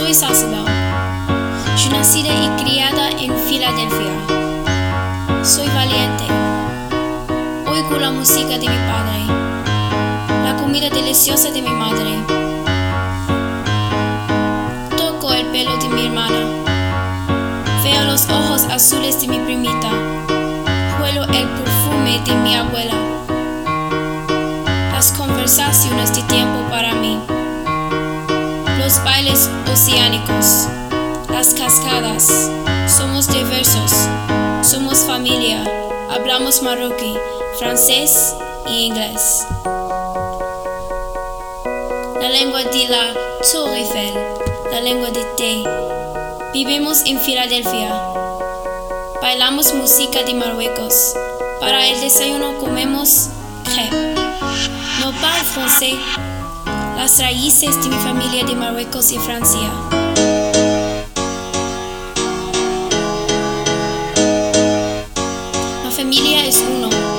Soy Sasabel. Yo nacida y criada en Filadelfia. Soy valiente. Oigo la música de mi padre, la comida deliciosa de mi madre. Toco el pelo de mi hermana. Veo los ojos azules de mi primita. Huelo el perfume de mi abuela. Las conversaciones de tiempo para mí. Los bailes oceánicos. Las cascadas. Somos diversos. Somos familia. Hablamos marroquí, francés y inglés. La lengua de la Torre Eiffel. La lengua de té. Vivimos en Filadelfia. Bailamos música de Marruecos. Para el desayuno comemos crêpes. No parlo francés. Las raíces de mi familia de Marruecos y Francia. La familia es uno.